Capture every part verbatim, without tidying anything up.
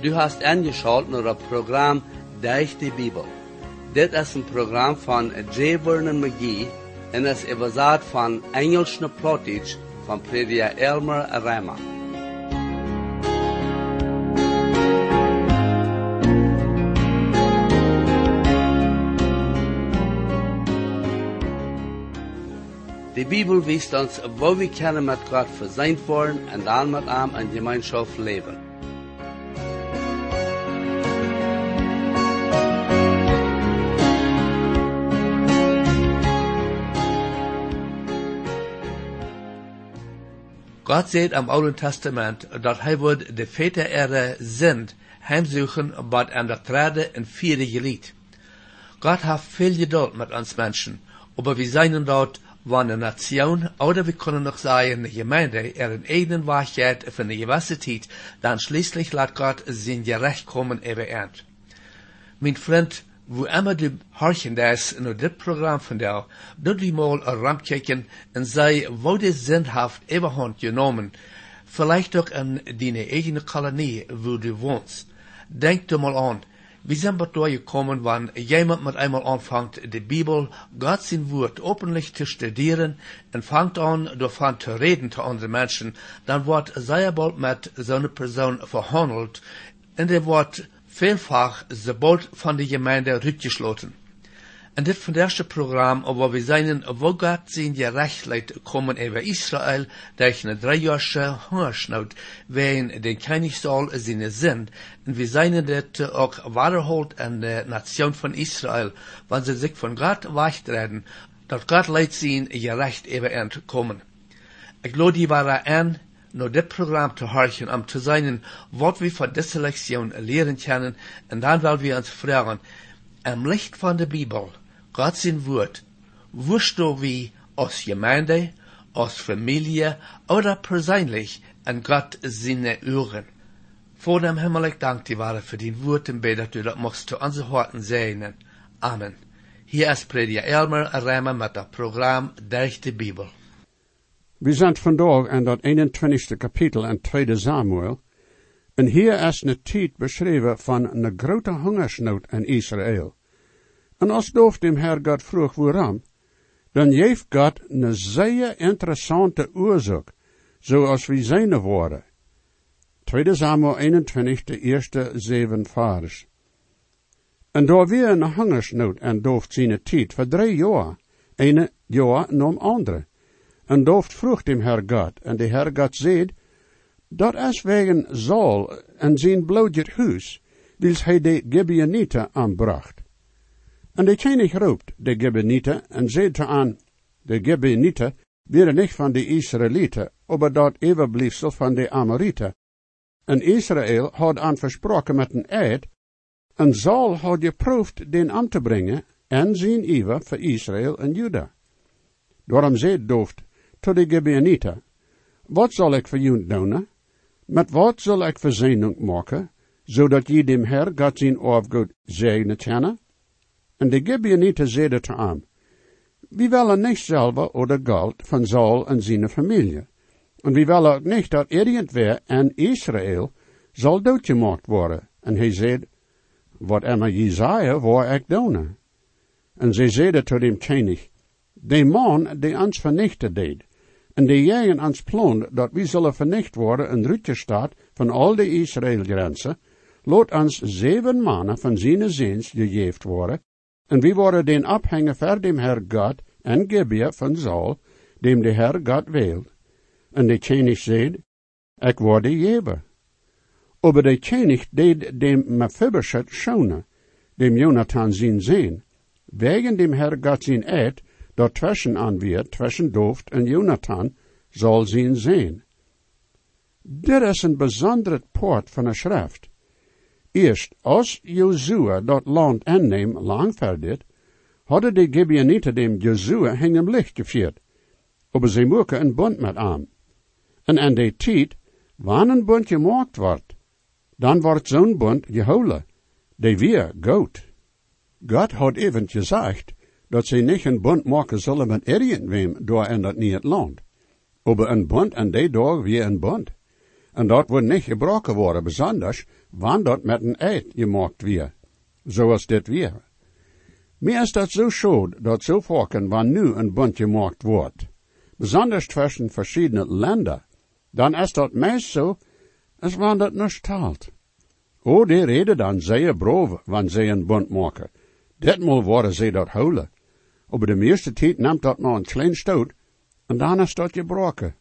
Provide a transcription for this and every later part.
Du hast angeschaut naar het programma Durch die Bibel. Dit is een programma van J. Vernon McGee en is überzet van Engels naar Plattdeutsch van prediker Elmer Rama. Die Bibel wijst ons, wo wir können mit Gott versöhnt worden und dann mit ihm in Gemeinschaft leben. Gott sagt im Alten Testament, dass er wird die Väter ihrer Sünd heimsuchen, was an der Trade in vierde geliet. Gott hat viel Geduld mit uns Menschen, aber wir seien dort van een nation, oder wir können noch sagen, eine Gemeinde, er in eigenen Wahrheit für eine gewisse Zeit, dann schließlich lässt Gott sein Gerecht kommen über Erd. Mein Freund, wo immer du horchen das in dit Programm von dir, du die mal ramkijken und sei, wo die sinnhaft überhand genommen, vielleicht auch in deine eigene Kolonie, wo du wohnst. Denk du mal an, wie sind wir da gekommen, wenn jemand mit einmal anfängt, die Bibel, Gott sein Wort öffentlich zu studieren und fängt an, davon zu reden zu anderen Menschen, dann wird sehr bald mit so einer Person verhandelt und der wird vielfach sobald von der Gemeinde rückgeschlossen. Und das von erste Programm, wo wir sehen, wo Gott sein Gerechtheit kommen über Israel, durch eine dreijährige Hungersnot, wegen den Königssaal seine sind. Und wir sehen das auch wahrholt an der Nation von Israel, wenn sie sich von Gott wegtreten, dass Gott leidt sein Gerecht über ihnen kommen. Ich glaube, die waren an, nur das Programm zu horchen, um zu sehen, was wir von dieser Lektion lehren können, und dann wollen wir uns fragen, im Licht von der Bibel, Gott sein Wort, wirst du wie aus Gemeinde, aus Familie oder persönlich an Gott seine Ohren. Vor dem Himmel, ich danke dir, Vater, für dein Wort und bete, dass du das machst zu unseren Horten segnen. Amen. Hier ist Prediger Elmer Rama mit dem Programm Durch die Bibel. Wir sind vandaag in dat eenentwintigste Kapitel in tweede Samuel, en hier is een tijd beschreven van een grote hongersnood in Israël. En als doof dem Herr Gott vroeg waarom, dan geeft God een zeer interessante oorzaak, zoals we zijn worden. tweede Samuel eenentwintig, de eerste zeven vers. En daar weer een hongersnood en dooft zijn tijd voor drie jaar, ene jaar nom andere. En dooft vroeg dem Herr Gott, en de Herr Gott zei, dat is wegen Saul en zijn bloedje huis, wils hij de Gibeonieten aanbracht. En de koning roept de Gibeonieten en zei te aan, de Gibeonieten waren niet van de Israëlieten, maar dat overblijfsel van de Amorieten. En Israël had aan versproken met een eed, en Saul had geproefd den aan te brengen, en zijn iver voor Israël en Juda. Daarom zei dooft tot de Gibeonieten, wat zal ik voor jullie doen? Met wat zal ik verzoening maken, zodat je dem Herr God zijn afgoed zegenen kennen? En de Gibeonieten zeiden te hem, we willen niet zelf oder geld van Saul en zijn familie. En we willen ook niet dat irgendwer in Israël zal doodgemaakt worden. En hij zei, wat immer je zei, waar ik doen. En zij zeiden tot dem koning, de man die ons vernichten deed, en die jagen ons plan dat we zullen vernicht worden in Rutgestaat van al de Israëlgrenzen, laat ons zeven mannen van zijn zins gegeven worden, en we worden den afhangen voor dem Herr God en Gibeah van Saul, dem de Herr God wil. En de koning zei, ik word gegeven. Aber de koning deed dem Mephibosheth schonen, dem Jonathan zijn zin, wegen dem Herr God zijn eed, dat tussen aanweer, tussen Dooft en Jonathan, zal zijn zijn. Dit is een bijzondere poort van de schrift. Eerst, als Jozua dat land inneem lang verdit, hadden de Gibeonieten dem Jozua hem licht gevierd, aber ze moeken een bond met hem. En in die tijd, wanneer een bond gemaakt wordt, dan wordt zo'n bond gehouden, die weer goed. God had even gezegd, dat ze niet een bond maken zullen met irgendwem door in dat niet land. Aber een bond en die dag weer een bond. En dat wordt niet gebroken worden, besonders wanneer dat met een eed gemaakt weer, zoals dit weer. Mir is dat zo schuld dat zo volken wanneer nu een bund gemaakt wordt, besonders tussen verschillende landen, dan is dat meest zo, als wanneer dat niet talt. O, die reden dan zeer brove, wanneer zij een bund maken. Ditmaal worden zij dat houden. Op de meeste tijd neemt dat nog een klein stoot, en dan is dat gebroken.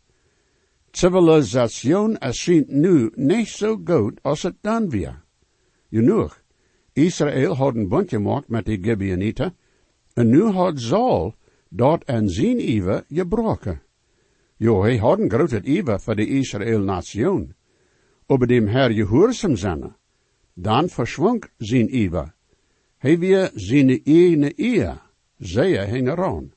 Civilisation is nu niet zo goed als het dan weer. Genoeg. Israël had een bund gemaakt met die Gibeonieten, en nu had Saul dat en zijn iver gebroken. Jo, hij had een grote iver voor de Israël-nation. Op dem Herr gehoorzaam zijn, dan verschwonk zijn iver. Hij weer zijn eigen eer, zij hingen aan.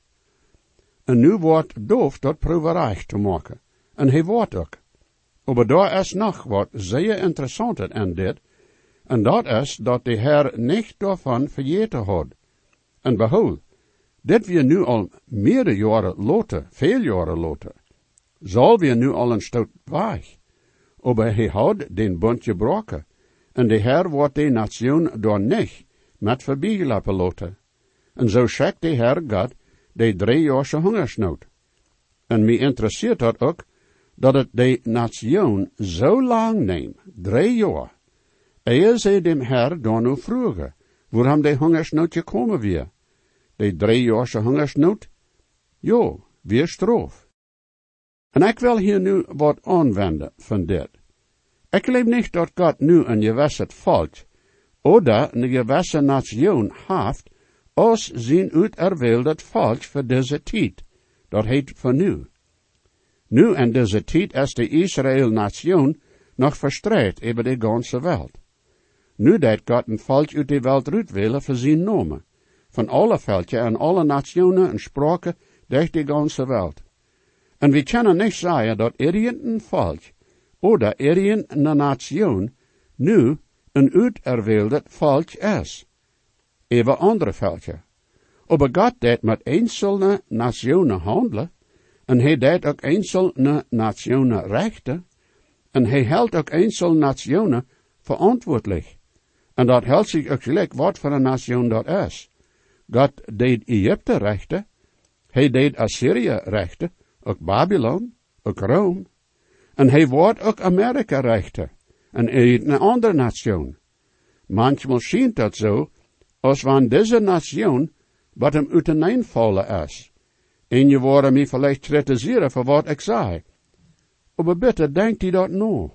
En nu wordt doof dat proevereich te maken. En hij wordt ook. Maar daar is nog wat zeer interessanter aan dit, en dat is dat de Heer niet daarvan vergeten had. En behold, dit weer nu al meerdere jaren later, veel jaren later, zal weer nu al een stuk weg. Maar hij had den bund gebroken, en de Heer wordt de nation door niet met voorbijgelaten laten. En zo schrikt de Heer God de driejaarse hongersnood. En mij interesseert dat ook, dat het de nation zo lang neemt, drie jaar, eer zij dem Herr dan nu vroegen, waarom de hongersnood gekomen weer. De driejaarse hongersnood? Jo, weer stroof. En ik wil hier nu wat aanwenden van dit. Ik geloof niet dat God nu een gewisse volk, oder een gewisse nation heeft, als zijn uiterwilde volk voor deze tijd. Dat heet voor nu. Nu in deze tijd is de Israël-nation nog verstrekt over de ganse wereld. Nu deed God een volk uit de wereld uitwillen voor zijn namen. Van alle volken en alle nationen en spraken durch de ganse wereld. En we kunnen niet zeggen dat irgendein volk oder irgendeine nation nu een uiterwilde volk is. Even andere volken. Maar God deed met einzelne nationen handelen, en hij deed ook einzelne nationen rechten, en hij hield ook einzelne nationen verantwoordelijk. En dat hield zich ook gelijk wat voor een nation dat is. God deed Egypte rechten, hij deed Assyrië rechten, ook Babylon, ook Rome, en hij wordt ook Amerika rechten, en een andere nation. Manchmal schijnt dat zo, als wanneer deze nation wat hem uiteenvallen is. En je worden mij vielleicht kritiseren voor wat ik zei. Maar bitte denkt u dat nou.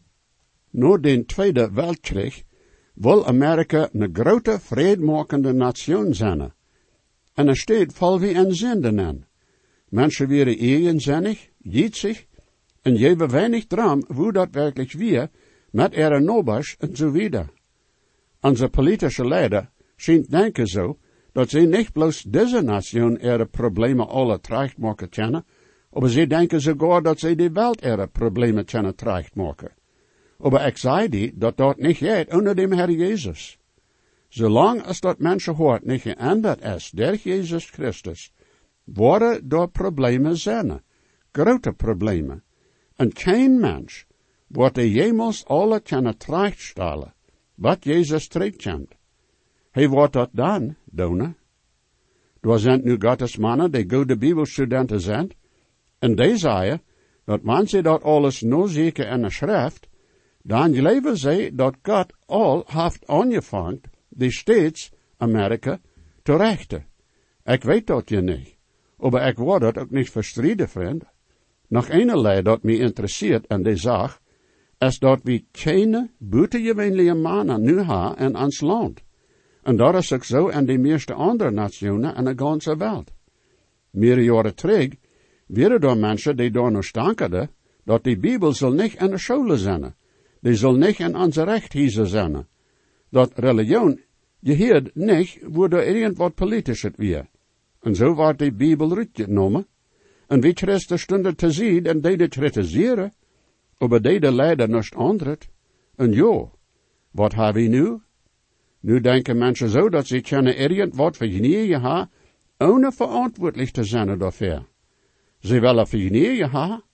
Na de Tweede Weltkrieg wil Amerika een grote vredmakende nation zijn. En er steht vol wie een zinden in. Mensen werden eigenzinnig, jietsig, en geven weinig dram hoe dat werkelijk weer, met ihre nobers en zo wieder. Onze politische leider schijnt denken zo, dat ze niet bloos deze nation ihre problemen alle terecht maken kunnen, maar ze denken sogar dat ze de wereld ihre problemen kunnen terecht maken. Maar ik zei die, dat dat niet gaat onder dem Herr Jezus. Zolang als dat mensen hoort niet geänderd is door Jezus Christus, worden door problemen zijn, grote problemen. En geen mens wordt de jemals alle kunnen terechtstellen, wat Jezus terecht kent. Hij wordt dat dan, doen. Daar zijn nu Gottes mannen, die goede bibelstudenten zijn, en die zeggen, dat wanneer ze dat alles nou zeker in de schrift, dan geloven zij dat God al heeft aangevangen, die steeds Amerika te rechten. Ik weet dat je niet, maar ik word dat ook niet verstreden, vriend. Nog eenerlei dat mij interesseert en die zaak, is dat we geen buitengewöhnliche mannen nu hebben in ons land. En dat is ook zo in de meeste andere nationen in de ganse wereld. Meer jaren terug werden er mensen die daar nog stankerden, dat die Bibel zal niet in de scholen zijn. Die zal niet in onze rechthuizen zijn. Dat religion, je hoort niet, wordt er irgendwat politisch het weer. En zo wordt die Bibel uitgenomen. En wie Christen stonden te zien en die het kritiseren, maar die de leider niet antwoordt. En jo, wat hebben we nu? Nu denken mensen zo dat ze kunnen irgendwat vergenieten hebben, ohne verantwoordelijk te zijn daarvoor. Ze willen vergenieten hebben,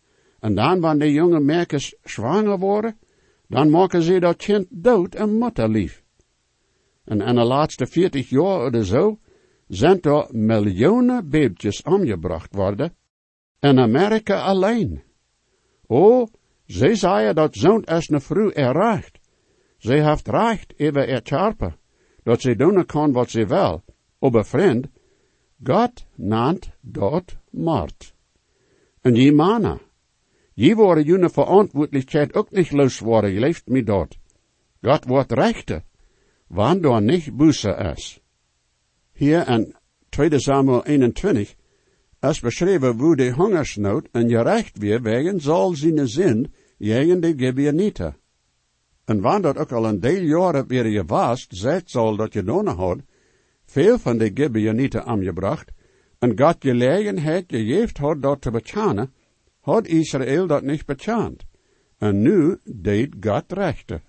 En dan, wanneer de jonge meisjes zwanger worden, dan maken ze dat kind dood en mutterlief. En in de laatste veertig jaar of zo, zijn er miljoenen babytjes omgebracht worden, in Amerika alleen. Oh, ze zeiden dat zo'n als een vrouw erreicht. Ze heeft recht over er charpen, dat ze doen kan wat ze wil. Aber vriend, God naant dat moord. En je mannen, je worden jullie verantwoordelijkheid ook niet losworden, je leeft me dat. God wordt rechter, wanneer niet boete is. Hier in tweede Samuel eenentwintig is beschreven hoe de hongersnood en gerecht weer wegen zal zijn zin tegen de Gibeonieten. En wanneer dat ook al een deel jaren weer je was, zegt zal dat je nodig had, veel van de Gibeonieten aangebracht, en God gelegenheid gegeven had dat te betjanen, had Israël dat niet betjaand. En nu deed God rechten.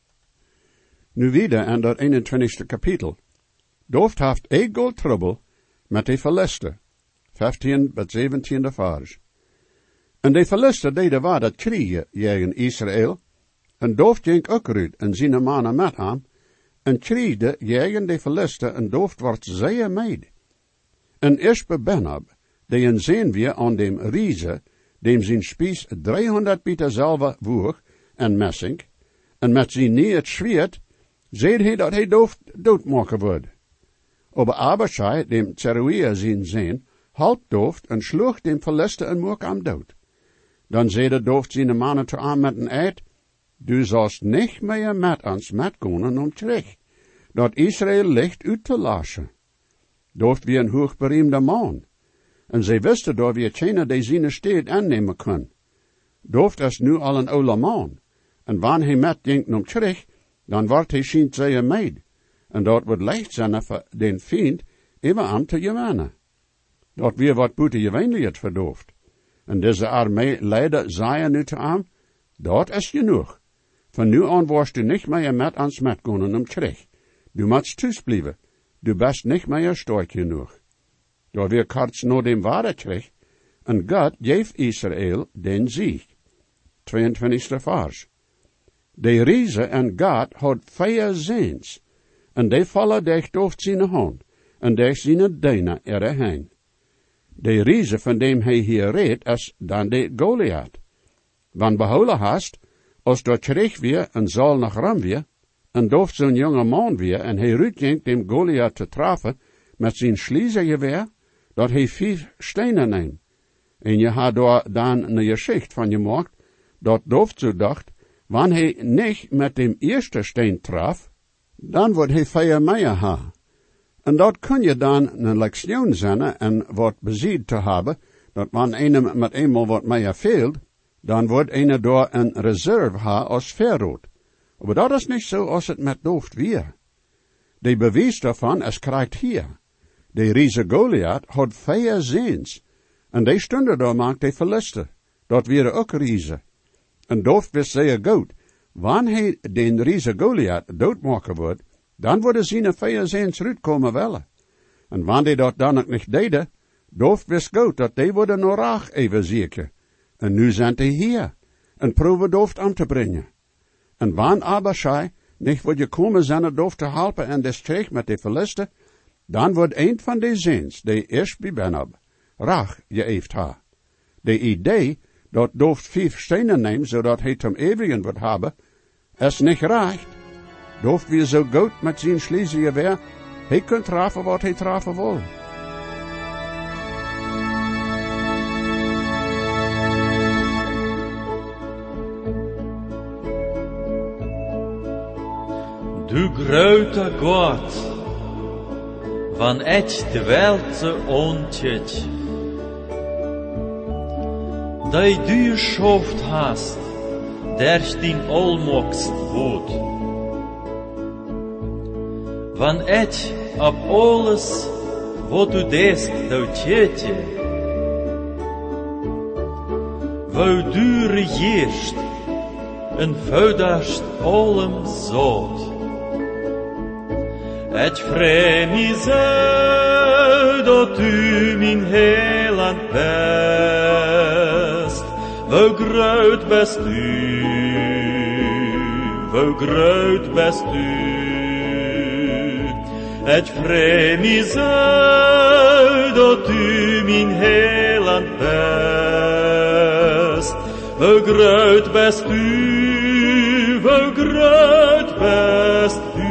Nu wieder in dat eenentwintigste kapitel. Dooft haft egal trouble met de Philisten, vijftien tot zeventiende vers. En de Philisten deden waar dat kriegen tegen Israël, en Dooft ging ook uit en zijn mannen met hem, en kriegde tegen de Philisten en Dooft wordt zeer meid. En Ispe Benab, die een zien we aan dem Riese, dem zijn spies driehonderd pieter zilver woog en messing, en met zijn nie het zwierd, zei hij dat hij Dooft doodmaken wordt. Aber Abishai, dem Zeruia zijn zin, halp Dooft en sloeg dem Philisten en moek am dood. Dan zeide Dooft zijn mannen te aan met een eid, du zost niet meer met ons metkonen om terug, dat Israël ligt uit te lassen. Dooft wie een hoogbereemde man, en zij wisten dat wie geen die zijn steed aannemen kon. Dooft is nu al een oude man, en wanneer hij met denkt om terug, dan wordt hij schijnt zeer meid, en dat wordt leicht zijn voor den vriend even aan te gewinnen. Dat weer wat buiten gewinlied verdooft. En deze armee leider zei nu te aan, dat is genoeg. Van nu aan worst du niet meer met ons metkonen om terug. Du moet thuis blijven. Du bist niet meer sterk genoeg. Dat weer kort naar dem ware terug, en God geeft Israël den Sieg. tweeëntwintigste vers. De Riese en God had vier zins, en die vallen dicht over zijn hand, en dicht zijn dijnen erheen. De Riese van dem hij hier redt, is dan de Goliath. Wann behouden hast, als dat terug weer en zal nog ram weer, en dooft zo'n jonge man weer, en hij ruitjinkt dem Goliath te trafen, met zijn schliezengeweer, dat hij vijf stenen neemt. En je had daar dan een geschicht van gemaakt, dat dooft zo dacht, wanneer hij niet met dem eerste steen traf, dan wordt hij vier meer ha. En dat kun je dan een lektion zijn en wat bezied te hebben, dat wanneer een met eenmaal wat meer veelt, dan wordt een door een reserve ha als verrood. Maar dat is niet zo als het met dooft weer. De bewijs daarvan is krijgt hier. De Riese Goliath had vier zins, en die stonden daar maakt de Philisten. Dat waren ook Riese. En dooft wist zeer goed, wanneer den Riese Goliath doodmaken wordt, dan worden zijn vier zins uitkomen wellen. En wanneer dat dan ook niet deden, dooft wist goed dat die worden nog raag even zeker. En nu zijn die hier, en proeven dooft aan te brengen. En wanneer Abishai niet wordt gekomen zijn dooft te helpen en de strijd met de Philisten, dan wordt een van de zins, die eerst bij Benab, raag geëefd ha. De idee dat dooft vijf stenen neemt, zodat hij ten eeuwigen wordt hebben, is niet recht. Dooft weer zo goed met zijn schliezengeweer, hij kunt trafen wat hij trafen wil. Du grote God, van et de welt zo ontjet, dat du geschaft hast, der din almogst woord. Van et op alles wat du deest doodjetje, wo du regeerst en vouderst allem zout. Het vremi zo dat u mijn heiland best, Wo groot best u, wo groot best u. Het vreemd is uit dat u mijn heiland best. Wo groot best u, wo groot best u.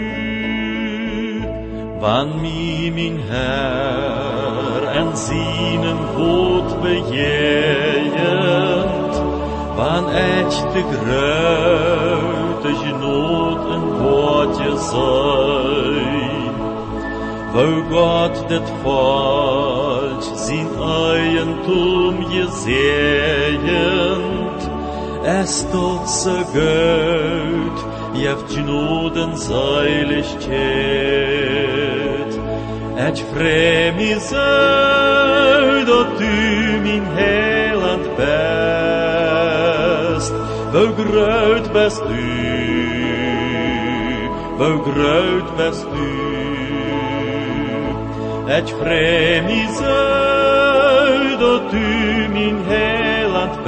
Wann mi mijn Herr en zienen woord bejegend, wann echt de grote genoot een woordje zijn, wo Gott dit volk zijn eigentum gezegend, es tot ze gut, jeft genoten seiligkeit. Het vreemd is uit dat u mijn heiland best. Wo groot best u, wo groot best u. Het vreemd is uit dat u mijn heiland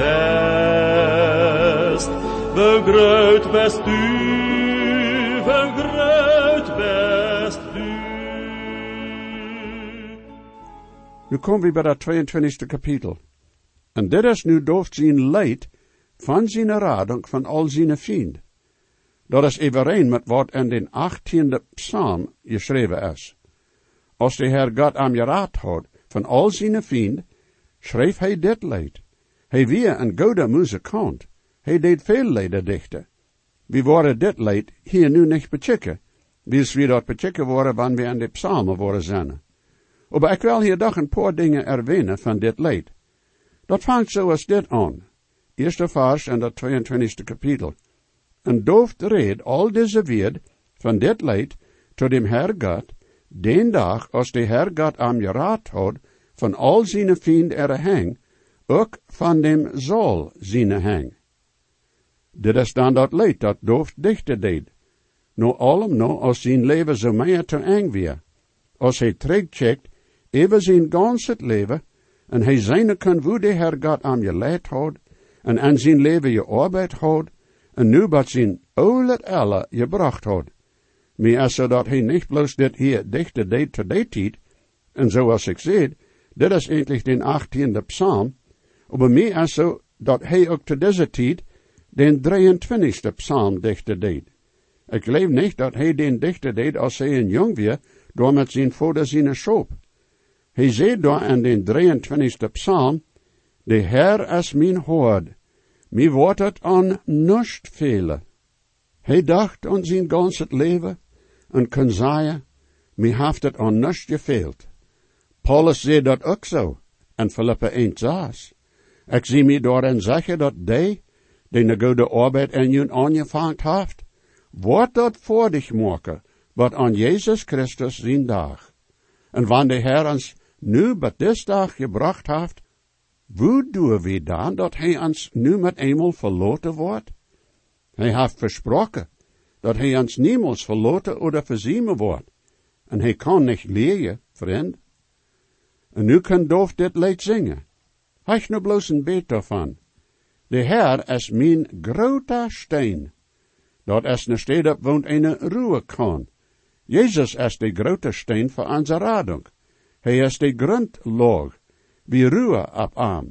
best. Wo groot best u, wo groot best u. Nu komen we bij dat tweeëntwintigste kapitel. En dit is nu dooft zijn leid van zijn radung van al zijn vriend. Dat is overeen met wat in de achttiende psalm geschreven is. Als de Heer God am geraad had van al zijn vriend, schreef hij dit leid. Hij weer een goede muzikant. Hij deed veel lieder dichten. We worden dit leid hier nu niet bechikken, wils we dat bechikken worden wanneer we aan de psalmen worden zijn. Maar ik wil hier toch een paar dingen erwähnen van dit leid. Dat vangt zoals dit aan. Eerste vers in dat tweeëntwintigste kapitel. En dooft reed al deze weerd van dit leid tot dem Herr God, den dag als de Herr God am geraad had van al zijn vriend er hang, ook van dem zal zijn hang. Dit is dan dat leid dat dooft dichter deed. No allem no als zijn leven zo meer te eng weer. Als hij terugcheckt, even zijn ganse leven, en hij zijn kan wo de Herr God am geleid had, en aan zijn leven gearbeid had, en nu wat zijn oude elle gebracht had. Maar als zodat hij niet bloos dit hier dichter deed te die tijd, en zoals ik zei, dit is eigenlijk de achttiende psalm, maar meer als zo dat hij ook te deze tijd de drieëntwintigste psalm dichter deed. Ik geloof niet dat hij den dichter deed als hij een jong weer, door met zijn vader zijn schoop. Hij zei daar in de drieëntwintigste psalm, de Heer is mijn hoord, mij wordt het aan nust velen. Hij dacht aan zijn ganse leven, en kon zeggen, mij heeft het aan nust gefehlt. Paulus zei dat ook zo, in Filippa één zes. Ik zie mij daarin zeggen dat die, die een goede arbeid in je aangevangen heeft, wordt dat voor dich maken, wat aan Jezus Christus zijn dag. En wanneer de Heer ons nu bij dit dag gebracht heeft, hoe doen we dan dat hij ons nu met eenmaal verloten wordt? Hij heeft versproken dat hij ons niemals verloten of verziemen wordt. En hij kan niet leren, vriend. En nu kan doof dit lied zingen. Hij nu bloos een beet daarvan. De Heer is mijn grote steen. Dat is een stad op woont een ruwe kan. Jezus is de grote steen voor onze radung. Hij is de grondlaag, wie ruwe op aan.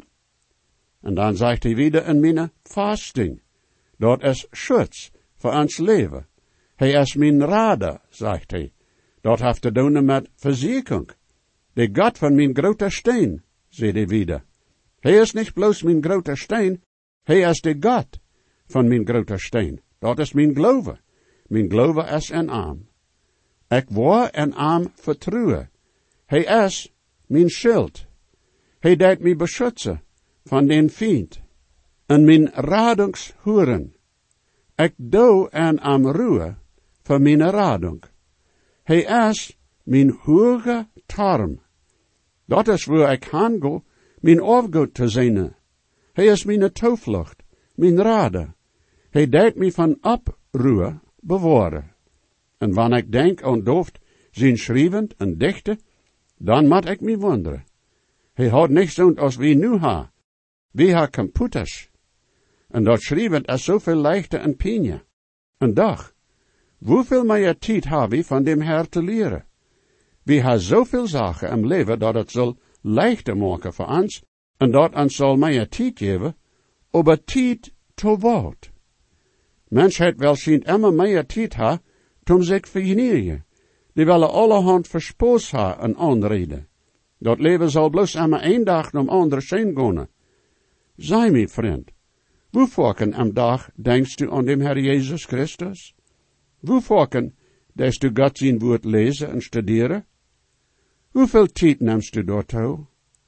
En dan zegt hij weer in mijn fasting. Dat is schutz voor ons leven. Hij is mijn rader, zegt hij. Dat heeft te doen met verzekering. De God van mijn grote steen, zegt hij weer. Hij is niet bloos mijn grote steen, hij is de God van mijn grote steen. Dat is mijn geloof. Mijn geloof is een arm. Ik word een arm vertrouwen. Hij is mijn schild. Hij deed mij beschützen van den vriend. En mijn radungshuren. Ik doe een arm ruwe voor mijn radung. Hij is mijn hoge tarm. Dat is waar ik handel, mijn afgoed te zijn. Hij is mijn toevlucht, mijn rader. Hij deed mij van opruwe bewaren. En wanneer ik denk aan dooft zijn schrijvend en dichten, dan moet ik me wonderen. Hij had niet zo'n als we nu ha. Wie ha computers. En dat schrijven is zoveel leichter en pinje. En doch, hoeveel meer tijd hebben we van dem Herr te leren? We ha zoveel zaken im leven dat het zal leichter maken voor ons, en dat ons zal meer tijd geven, aber tijd te wat. Mensheid wel schijnt immer meer tijd ha, om zich vergenieren. Die willen allerhand verspoos ha en aanreden. Dat leven zal bloos immer één dag om andere zijn gaan. Zij, mijn vriend, hoe vaken am dag denkst du aan dem Herr Jezus Christus? Hoe vaken des du Gott zijn woord lezen en studeren? Hoeveel tijd nimmst du daartoe?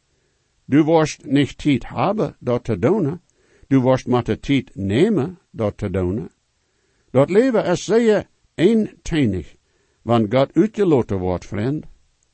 Du worst niet tijd hebben dat te doen, du worst maar de tijd nemen dat te doen. Dat leven is zeer eenteinig, want God uitgelaten wordt, vriend.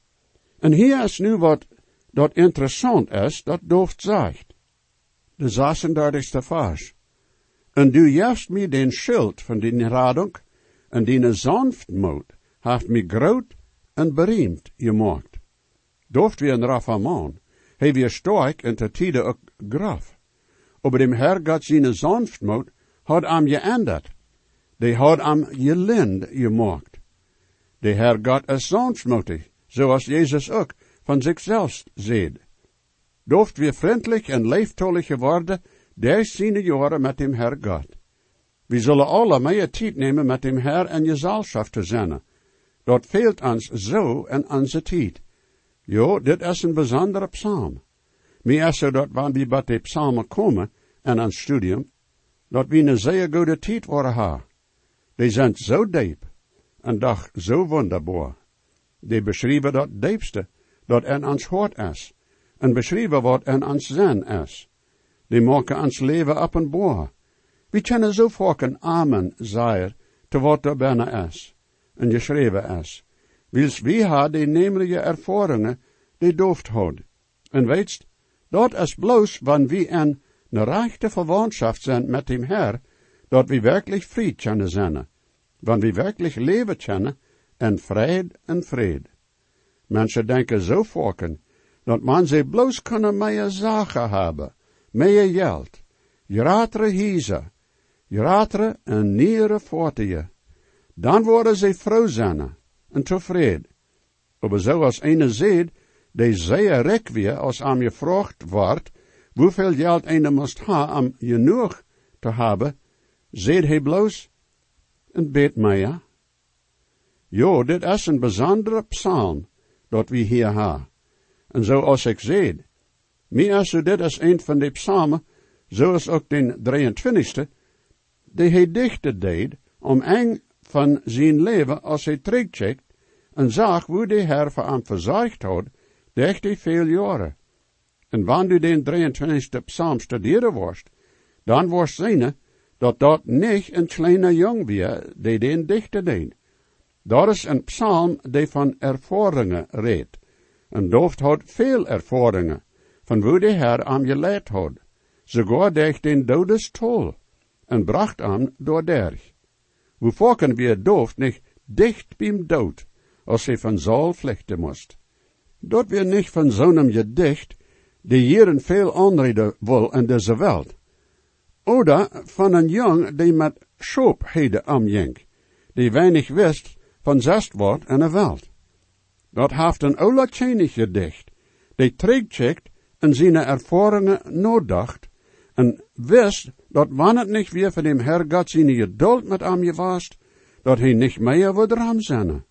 En hier is nu wat dat interessant is, dat Dooft zegt. De zesendertigste vers. En du jefst mij den schild van die radung, en die sanftmoed heeft mij groot en bereemd gemaakt. Dooft wie een raffe man, hij weer sterk en te tijde ook graf. Aber dem Herr Gott zijn sanftmoed had am geändert. Die had am gelind gemaakt. De Herr Gott is sanftmoedig, zoals Jezus ook van zichzelf zeed. Dooft weer vriendelijk en leeftollig geworden, des zijn jaren met dem Herr Gott. We zullen alle meer tijd nemen met dem Herr en gezelschap te zijn. Dat fehlt ons zo en onze tijd. Jo, dit is een bijzondere psalm. Mij is zo dat wanneer we bij de psalmen komen en aan studium, dat we een zeer goede tijd worden ha. Die zijn zo diep en doch zo wonderbaar. Die beschrijven dat diepste dat in ons hart is en beschrijven wat in ons zin is. Die maken ons leven openbaar. We kunnen zo vaak een amen zeggen te wat er binnen is en geschreven is. Wils wie had die nemelijke ervaringen die Dooft had. En weetst, dat is bloos wanneer we in een rechte verwantschap zijn met dem Herr, dat we werkelijk vriend kunnen zijn. Wanneer we werkelijk leven kunnen in vrede en vrede. Mensen denken zo vaak dat man ze bloos kunnen meer zaken hebben, meer geld, gratere huizen, gratere en nieuwere voertuigen. Dan worden ze vrouw zijn en tevreden. Maar zoals een zegt, die zeer rijk weer als aan je gevraagd wordt, hoeveel geld een moest ha om genoeg te hebben, zegt hij bloos, een beet meer. Jo, dit is een bijzondere psalm, dat we hier ha. En zoals ik zei, mij is dit is een van de psalmen, zoals ook de drieëntwintigste, die hij dichter deed, om een van zijn leven als hij terugcheckt, en zag hoe de Herr voor hem verzorgd had, dacht hij veel jaren. En wanneer du den drieëntwintigste psalm studeren worst, dan worst zien dat dat niet een kleine jong weer, die den dichter deed. Dat is een psalm die van ervaringen redt. En Dooft had veel ervaringen, van hoe de Herr hem geleid had. Sogar durch den Todestal, en bracht hem door derg. Hoe vaken wir Dooft niet dicht beim dood, als hij van Saul vluchten moest. Dat weer niet van zo'n gedicht, die jaren veel aanreden wil in deze wereld. Oder van een jong die met schoopheden omging, die weinig wist van zestwoord in de wereld. Dat heeft een oorlogschijnig gedicht, die terugcheckt en zijn ervaringen nodacht, en wist dat wanneer het niet weer van dem Herr Gott zijn geduld met hem geweest, dat hij niet meer wordt ram zijn.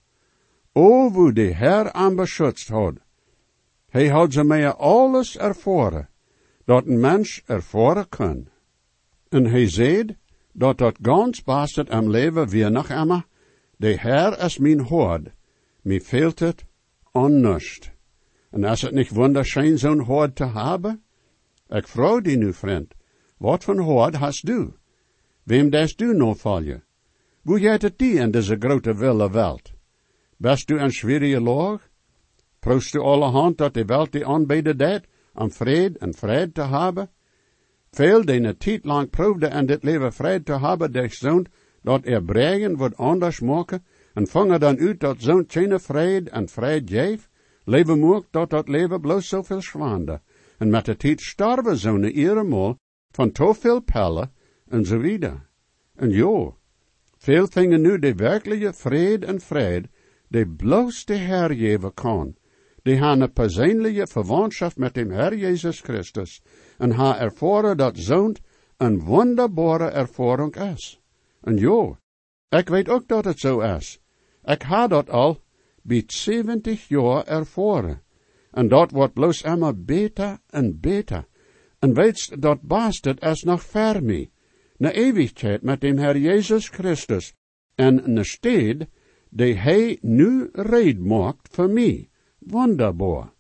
O, wo de Herr hem beschützt had. Hij had ze meer alles ervaren, dat een mens ervaren kan. En hij zei, dat dat ganz best am leven weer nog immer, de Herr is mijn hoord, mij fehlt het aan nichts. En is het niet wunderschön, zo'n hoord te hebben? Ik vraag die nu, vriend, wat voor hoord hast du? Wem des du nou volgen? Hoe gaat het die in deze grote wilde wereld? Bist du een schwierige laag? Proest du allerhand dat de wereld die aanbeden deed, om vrede en vrede te hebben? Veel die een tijd lang proefde in dit leven vrede te hebben, durch zo'n dat er brengen wordt anders maken, en vangen dan uit dat zo'n geen vrede en vrede geeft, leven moet dat dat leven bloos zoveel schwaande. En met de tijd starven zo'n eenmaal van te veel pellen en zo wieder. En jo, veel dingen nu de werkelijke vrede en vrede, die bloos de Heer geven kan. Die hebben een persoonlijke verwantschap met dem Herr Jezus Christus en hebben ervaren dat zo'n een wonderbare ervaring is. En jo, ik weet ook dat het zo is. Ik heb dat al bij zeventig jaar ervaren. En dat wordt bloos immer beter en beter. En weet dat bastard is nog ver mee. Na eeuwigheid met dem Herr Jezus Christus. En een stad die hij nu red maakt voor mij. Wonderbaar.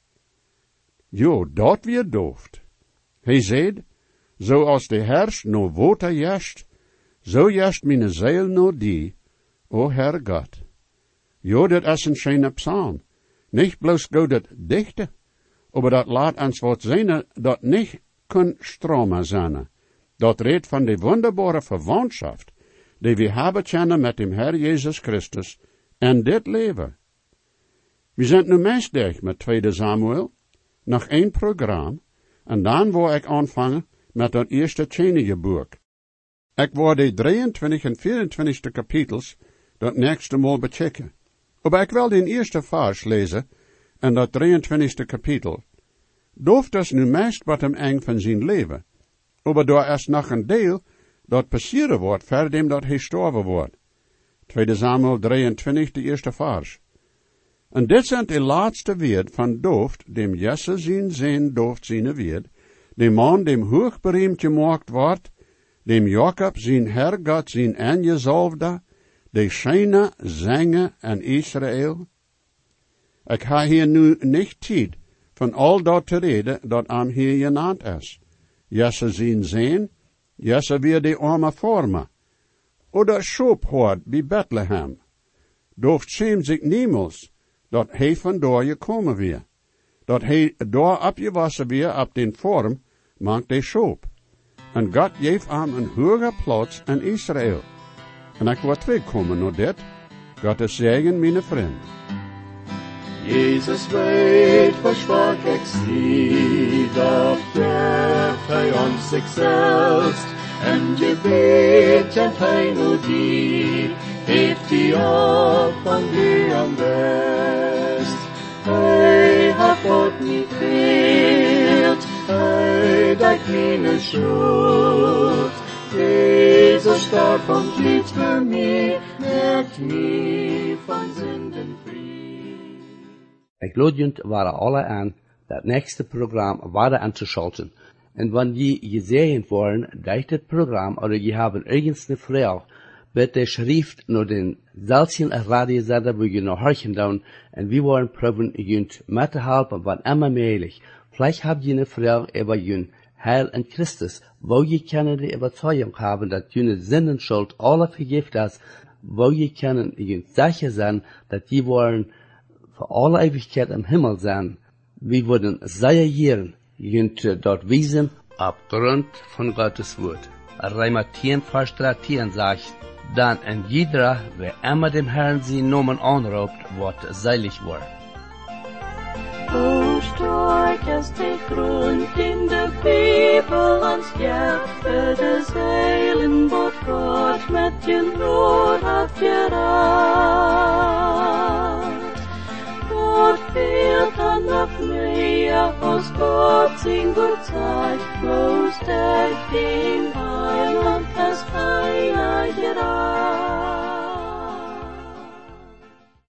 Jo, dat weer dooft. Hij zei, zoals de herfst no water jascht, zo jascht mijn ziel no die, o Herr God. Jo, dat is een schöne psalm. Nicht bloß go dat dichte, aber dat laat ons wat zijn dat niet kan stromen zijn. Dat redt van de wonderbare verwantschap, die we hebben kennen met dem Herr Jezus Christus, en dit leven. We zijn nu meestig met tweede Samuel, nog één programma, en dan wil ik aanvangen met dat eerste tjenige boek. Ik wil de drieëntwintig en vierentwintigste kapitels dat nächste mal bechecken. Maar ik wil den eerste vers lezen, en dat drieëntwintigste kapitel. Dooft is nu meest wat hem eng van zijn leven. Maar daar is nog een deel dat passieren wordt, verdem dat hij gestorven wordt. tweede Samuel drieëntwintig, de eerste vers. En dit zijn de laatste woord van Dooft, dem Jesse zijn zijn Dooft zijn woord, dem man dem hoogbereemd gemaakt wordt, dem Jacob zijn Herrgott zijn aangezalfde, de schijne zingen en Israël. Ik ga hier nu niet tijd van al dat te reden dat aan hier genaamd is. Jesse zijn zijn, Jesse weer de arme vormen. Oder Schophoort bij Bethlehem. Dooft schämt zich niemals, dat hij vandoor gekomen weer. Dat hij daar opgewassen weer op den vorm, maakt de Schop. En God geeft hem een hoge plaats in Israël. En ik wil terugkomen naar dit. God is zegen, mijn vriend. Jesus weet, versprach ik zie, dat geeft hij ons zichzelf. En je weet, kent hij nu die, heeft die op van die am best. Hij hat God niet veelt, hij dat mijn schuld. Jezus starb van lied voor mij, maakt mij van zinden vrij. Ik lade jullie waren alle aan dat nächste programma weiter anzuschalten. Und wenn je gesehen wollen, durch das Programm oder je haben irgendeine Frage, bitte schrift nur den selben Radiosender, wo je noch horchen down, und wir wollen probieren, jünt mithelfen, wann immer möglich. Vielleicht habt ihr eine Frage über jünt Heil in Christus, wo je können die Überzeugung haben, dass jünt Sinnenschuld alle vergift ist, wo je können jünt sicher sein, dass die wollen für alle Ewigkeit im Himmel sein. Wir würden reagieren, jünt dort wiesen, aufgrund von Gottes Wort. Römer zehn, Vers dreizehn sagt, dann in jeder, wer immer dem Herrn sie Namen anruft, wird selig worden. O stark ist der Grund in der Bibel ans Hjärta des Heilen, vårt Gott mit den Råd hat gerat. Gott fehlt han noch mehr, aus Gott sin Gott zeigt, bloß der